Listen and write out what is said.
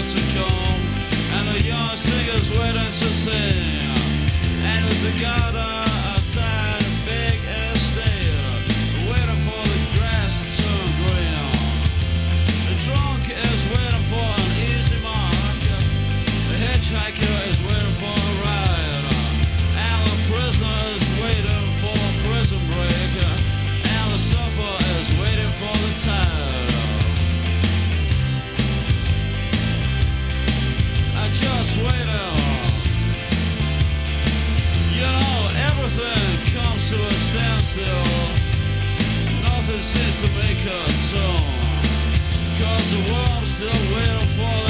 to come, and the young singers waiting to sing. And there's a garden outside a big estate, waiting for the grass to turn green. The drunk is waiting for an easy mark, the hitchhiker is waiting for a ride, and the prisoner is waiting for a prison break, and the sufferer is waiting for the tide. Just waiting. You know, everything comes to a standstill. Nothing seems to make a tone, 'cause the worm's still waiting for